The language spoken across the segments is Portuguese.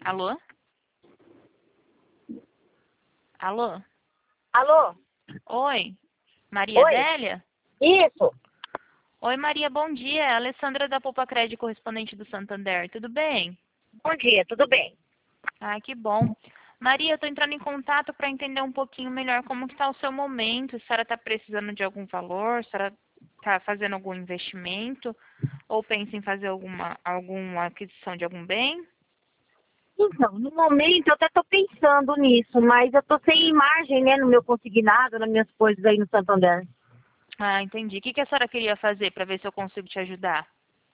Alô? Alô? Alô? Oi? Maria Oi? Adélia? Isso? Oi, Maria, bom dia. É a Alessandra da Poupa Crédito, correspondente do Santander. Tudo bem? Bom dia, tudo bem? Ah, que bom. Maria, eu estou entrando em contato para entender um pouquinho melhor como que está o seu momento. Se a senhora está precisando de algum valor, se a senhora está fazendo algum investimento ou pensa em fazer alguma aquisição de algum bem. Então, no momento eu até estou pensando nisso, mas eu estou sem margem, né, no meu consignado, nas minhas coisas aí no Santander. Ah, entendi. O que a senhora queria fazer para ver se eu consigo te ajudar?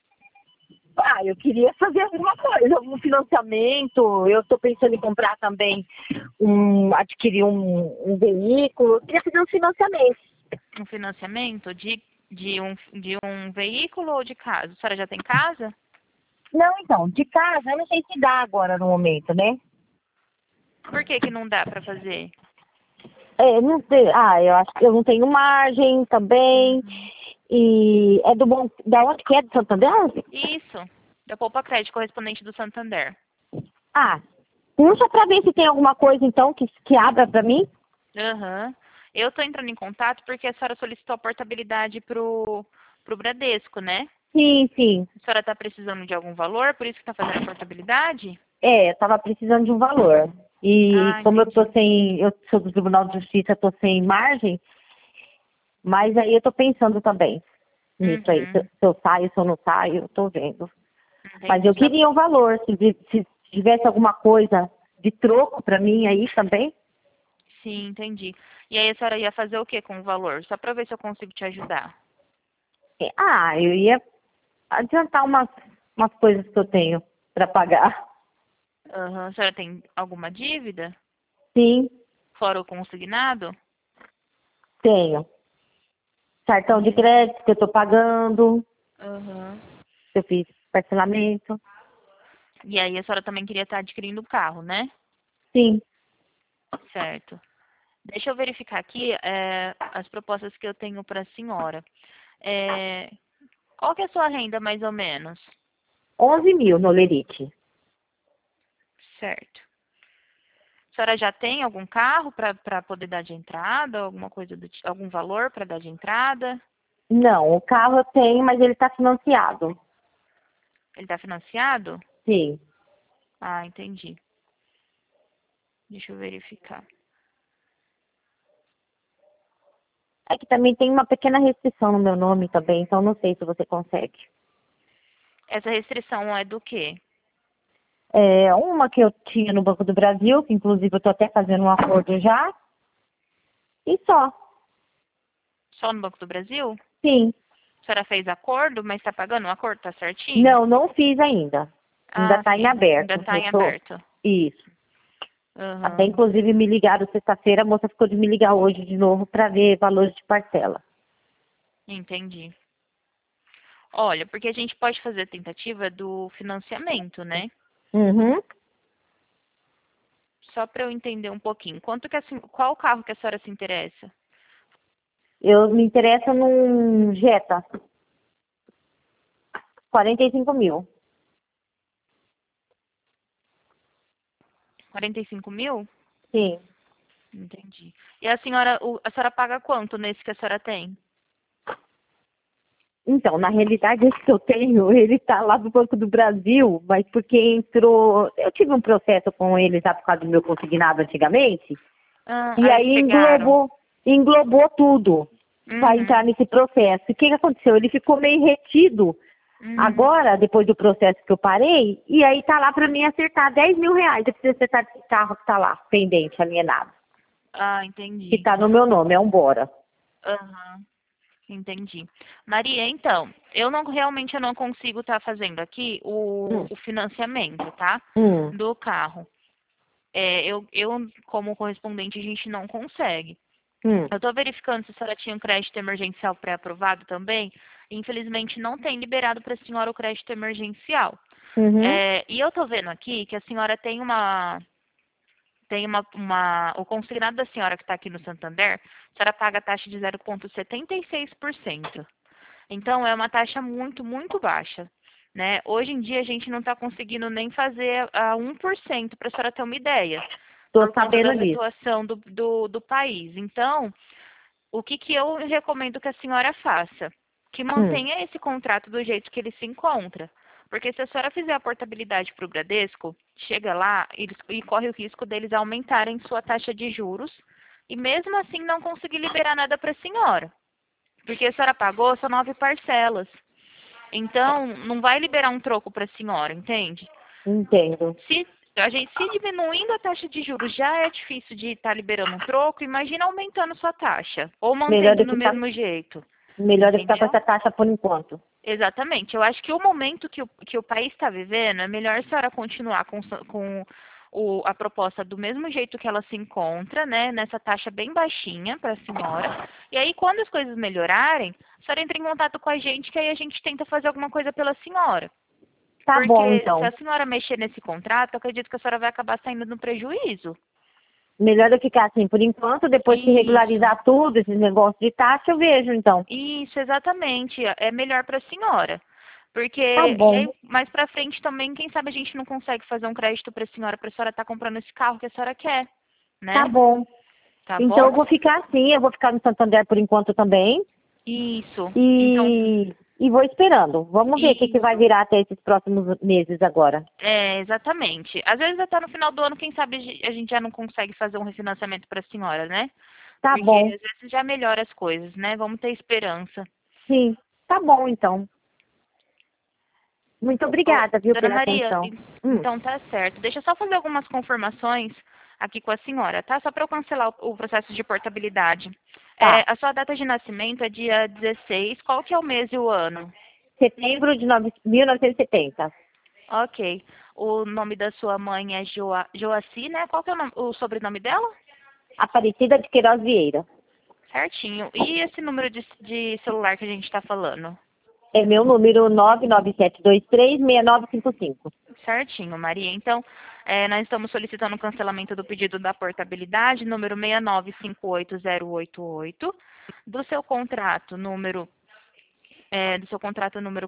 Ah, eu queria fazer alguma coisa, algum financiamento. Eu estou pensando em comprar também, adquirir um veículo. Eu queria fazer um financiamento. Um financiamento de um veículo ou de casa? A senhora já tem casa? Não, então, de casa, eu não sei se dá agora no momento, né? Por que não dá para fazer? Não sei. Eu acho que eu não tenho margem também. Uhum. E é da onde que é? Do Santander? Isso, da Poupa Crédito, correspondente do Santander. Ah, puxa pra ver se tem alguma coisa então que abra pra mim. Aham. Eu estou entrando em contato porque a senhora solicitou a portabilidade pro Bradesco, né? Sim, sim. A senhora está precisando de algum valor, por isso que está fazendo a portabilidade? Eu tava precisando de um valor. E Ah, como entendi. eu sou do Tribunal de Justiça, tô sem margem, mas aí eu tô pensando também nisso aí. Se Uhum. eu saio, se eu não saio, eu tô vendo. Mas Entendi. eu queria um valor, se tivesse alguma coisa de troco pra mim aí também. Sim, entendi. E aí a senhora ia fazer o que com o valor? Só para ver se eu consigo te ajudar. Eu ia adiantar umas coisas que eu tenho pra pagar. Aham. A senhora tem alguma dívida? Sim, Fora o consignado? tenho. Cartão de Entendi. crédito que eu tô pagando, Aham. que eu fiz parcelamento. E aí a senhora também queria estar adquirindo o carro, né? Sim. Certo. Deixa eu verificar aqui as propostas que eu tenho para a senhora. É, qual que é a sua renda, mais ou menos? 11.000 no Lerite. Certo. A senhora já tem algum carro para poder dar de entrada, alguma coisa algum valor para dar de entrada? Não, o carro eu tenho, mas ele está financiado. Ele está financiado? Sim. Ah, entendi. Deixa eu verificar. É que também tem uma pequena restrição no meu nome também, então não sei se você consegue. Essa restrição é do quê? Uma que eu tinha no Banco do Brasil, que inclusive eu estou até fazendo um acordo já, e só. Só no Banco do Brasil? Sim. A senhora fez acordo, mas está pagando o acordo? Está certinho? Não, não fiz ainda. Ainda Ah, está em sim. Ainda aberto. está em aberto. Isso. Até Aham. inclusive me ligaram sexta-feira, a moça ficou de me ligar hoje de novo para ver valores de parcela. Entendi. Olha, porque a gente pode fazer a tentativa do financiamento, né? Uhum. Só para eu entender um pouquinho. Qual carro que a senhora se interessa? Eu me interesso num Jetta, 45.000. 45.000? Sim. Entendi. E a senhora paga quanto nesse que a senhora tem? Então, na realidade, esse que eu tenho, ele tá lá do Banco do Brasil, mas porque entrou. Eu tive um processo com ele já por causa do meu consignado antigamente, Ah, e aí aí eles pegaram. englobou tudo para entrar Uhum. nesse processo. E o que que aconteceu? Ele ficou meio retido Uhum. agora, depois do processo que eu parei, e aí tá lá para mim acertar R$ 10.000. Eu preciso acertar esse carro que tá lá, pendente, alienado, Ah, que entendi. tá no meu nome, é um Bora. Aham. Entendi. Maria, então, eu não consigo estar fazendo aqui Hum, o financiamento, tá? hum, Do carro. Como correspondente, a gente não consegue. hum, Eu estou verificando se a senhora tinha um crédito emergencial pré-aprovado também. Infelizmente, não tem liberado para a senhora o crédito emergencial. uhum. E eu estou vendo aqui que a senhora o consignado da senhora que está aqui no Santander, a senhora paga a taxa de 0,76%. Então, é uma taxa muito, muito baixa. né? Hoje em dia a gente não está conseguindo nem fazer a 1%, para a senhora ter uma ideia, Tô por conta sabendo da disso. situação do país. Então, o que eu recomendo que a senhora faça? Que Hum. mantenha esse contrato do jeito que ele se encontra. Porque se a senhora fizer a portabilidade para o Bradesco, chega lá e corre o risco deles aumentarem sua taxa de juros e mesmo assim não conseguir liberar nada para a senhora. Porque a senhora pagou só 9 parcelas. Então, não vai liberar um troco para a senhora, entende? Entendo. Se diminuindo a taxa de juros já é difícil de estar liberando um troco, imagina aumentando sua taxa. Ou Melhor mantendo eu no ficar, mesmo jeito. melhor eu ficar com Entendeu? essa taxa por enquanto. Exatamente. Eu acho que o momento que o país está vivendo, é melhor a senhora continuar com a proposta do mesmo jeito que ela se encontra, né? Nessa taxa bem baixinha para a senhora. E aí, quando as coisas melhorarem, a senhora entra em contato com a gente, que aí a gente tenta fazer alguma coisa pela senhora. Tá bom, Porque se então. a senhora mexer nesse contrato, eu acredito que a senhora vai acabar saindo no prejuízo. Melhor eu ficar assim por enquanto, depois que Isso. regularizar tudo, esses negócios de taxa, eu vejo, então. Isso, exatamente. É melhor para a senhora. Porque, Tá e bom, aí, mais pra frente também, quem sabe a gente não consegue fazer um crédito para a senhora estar comprando esse carro que a senhora quer, tá né? bom. Tá Então bom? eu vou ficar assim, eu vou ficar no Santander por enquanto também. Isso. Então, E vou esperando. Vamos ver o que vai isso. virar até esses próximos meses agora. É, exatamente. Às vezes até no final do ano, quem sabe a gente já não consegue fazer um refinanciamento para a senhora, né? Tá Porque bom. às vezes já melhora as coisas, né? Vamos ter esperança. Sim, tá bom então. Muito Ô, obrigada, viu, Dona pela Maria, atenção. então tá certo. Deixa eu só fazer algumas confirmações aqui com a senhora, tá? Só para eu cancelar o processo de portabilidade. Tá. A sua data de nascimento é dia 16. Qual que é o mês e o ano? Setembro de 1970. Ok. O nome da sua mãe é Joaci, né? Qual que é o sobrenome dela? Aparecida de Queiroz Vieira. Certinho. E esse número de celular que a gente está falando? É meu número 997236955. Certinho, Maria. Então, nós estamos solicitando o cancelamento do pedido da portabilidade, número 6958088, do seu contrato número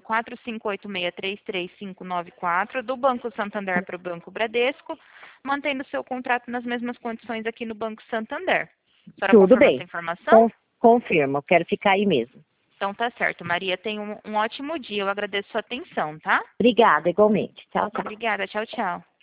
4586333594, do Banco Santander para o Banco Bradesco, mantendo o seu contrato nas mesmas condições aqui no Banco Santander. A senhora Tudo confirma essa bem. informação? Confirmo, quero ficar aí mesmo. Então tá certo, Maria. Tenha um ótimo dia. Eu agradeço a sua atenção, tá? Obrigada, igualmente. Tchau, tchau. Obrigada. Tchau, tchau.